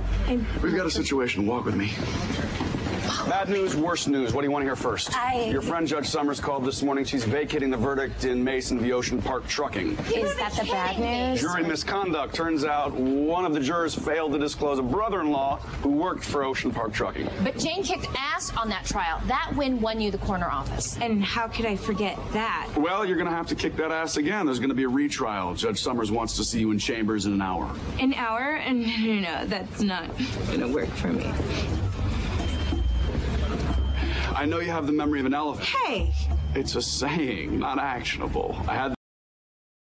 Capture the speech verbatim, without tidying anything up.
We've got a situation. Walk with me. Bad news, worse news. What do you want to hear first? I... Your friend Judge Summers called this morning. She's vacating the verdict in Mason v. Ocean Park Trucking. Is that the bad news? Jury misconduct. Turns out one of the jurors failed to disclose a brother-in-law who worked for Ocean Park Trucking. But Jane kicked ass on that trial. That win won you the corner office. And how could I forget that? Well, you're going to have to kick that ass again. There's going to be a retrial. Judge Summers wants to see you in chambers in an hour. An hour? And no, no, no, that's not going to work for me. I know you have the memory of an elephant. Hey! It's a saying, not actionable. I had